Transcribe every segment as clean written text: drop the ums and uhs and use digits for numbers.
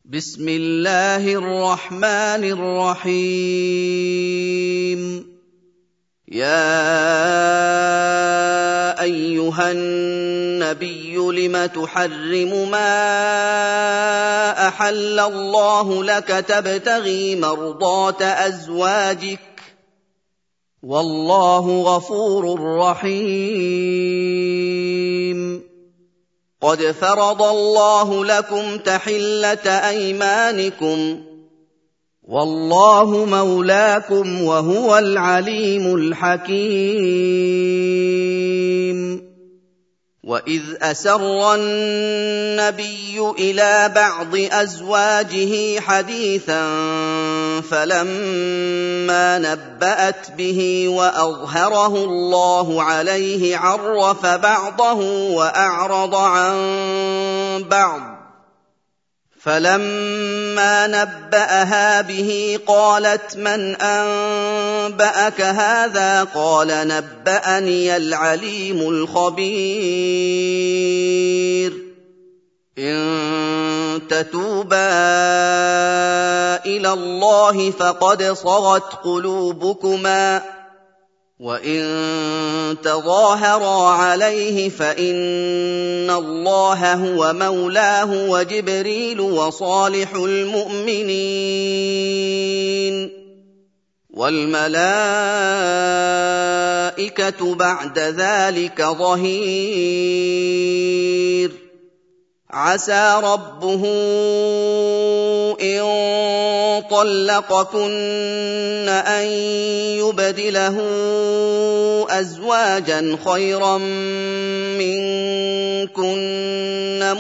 بسم الله الرحمن الرحيم. يا أيها النبي لم تحرم ما أحل الله لك تبتغي مرضات أزواجك والله غفور رحيم. قد فرض الله لكم تحلة أيمانكم والله مولاكم وهو العليم الحكيم. وإذ أسر النبي إلى بعض أزواجه حديثا فلما نبأت به وأظهره الله عليه عرف بعضه وأعرض عن بعض، فلما نبأها به قالت من أنبأك هذا؟ قال نبأني العليم الخبير. إن تتوبا إلى الله فقد صغت قلوبكما، وإن تظاهرا عليه فإن الله هو مولاه وجبريل وصالح المؤمنين والملائكة بعد ذلك ظهير. عسى ربه إن طلقكن أن يبدله أزواجا خيرا منكن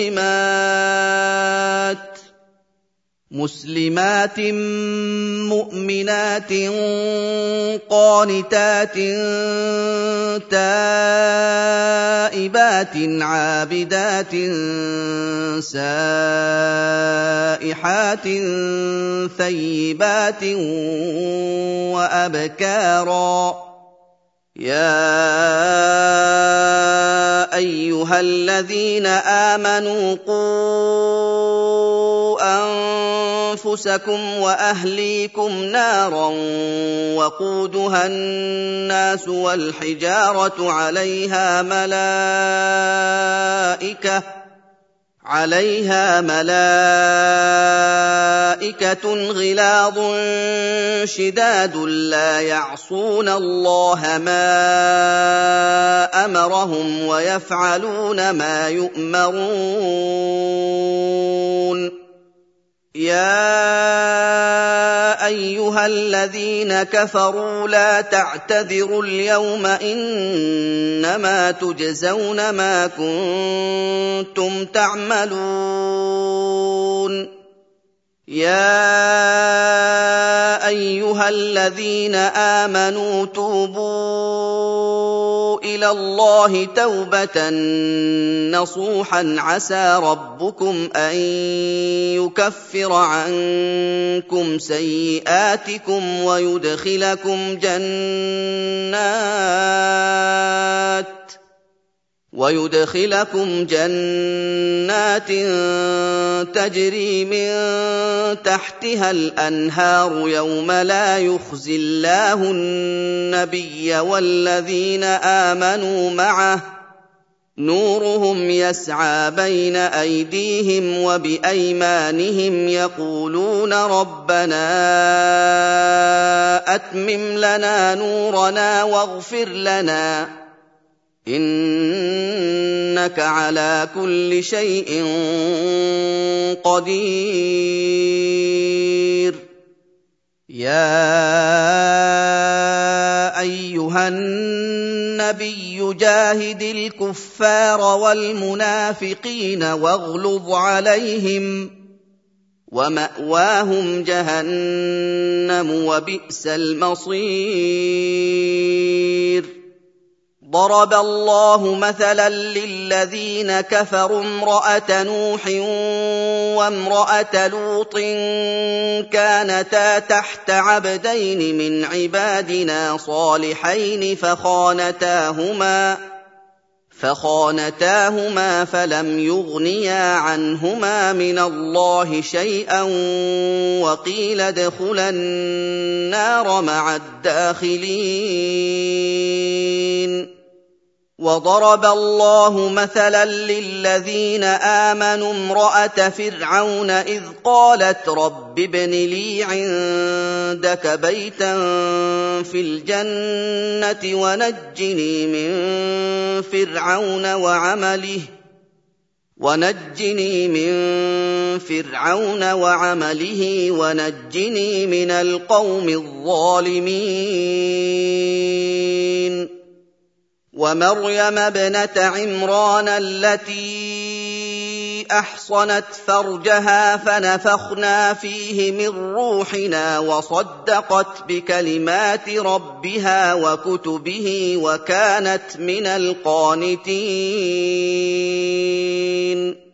مسلمات مؤمنات قانتات تائبات عابدات سائحات ثيبات وأبكارا. يا أيها الذين آمنوا قوا أنفسكم وأهليكم نارا وقودها الناس والحجارة عليها ملائكة غلاظ شداد لا يعصون الله ما أمرهم ويفعلون ما يؤمرون. يا أيها الذين كفروا لا تعتذروا اليوم إنما تجزون ما كنتم تعملون. يا أيها الذين آمنوا توبوا إلى الله توبة نصوحا عسى ربكم أن يكفر عنكم سيئاتكم ويدخلكم جنات تجري من تحتها الأنهار يوم لا يخزي الله النبي والذين آمنوا معه نورهم يسعى بين أيديهم وبأيمانهم يقولون ربنا أتمم لنا نورنا واغفر لنا إنك على كل شيء قدير. يا أيها النبي جاهد الكفار والمنافقين واغلظ عليهم ومأواهم جهنم وبئس المصير. ضرب الله مثلا للذين كفروا امرأة نوح وامرأة لوط كانتا تحت عبدين من عبادنا صالحين فخانتاهما فلم يغنيا عنهما من الله شيئا وقيل ادخلا النار مع الداخلين. وضرب الله مثلا للذين آمنوا امرأة فرعون إذ قالت رب ابن لي عندك بيتا في الجنة ونجني من فرعون وعمله ونجني من القوم الظالمين. ومريم ابنة عمران التي أحصنت فرجها فنفخنا فيه من روحنا وصدقت بكلمات ربها وكتبه وكانت من القانتين.